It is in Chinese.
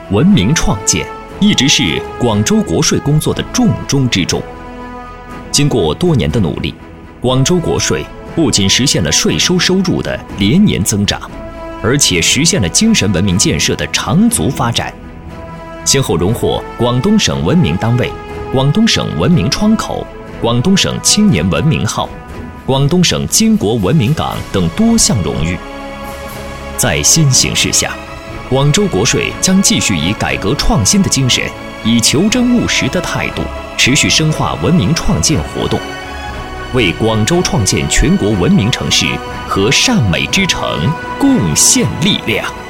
文明创建一直是广州国税工作的重中之重。经过多年的努力，广州国税不仅实现了税收收入的连年增长，而且实现了精神文明建设的长足发展，先后荣获广东省文明单位、广东省文明窗口、广东省青年文明号、广东省巾帼文明岗等多项荣誉。在新形势下，广州国税将继续以改革创新的精神，以求真务实的态度，持续深化文明创建活动，为广州创建全国文明城市和善美之城贡献力量。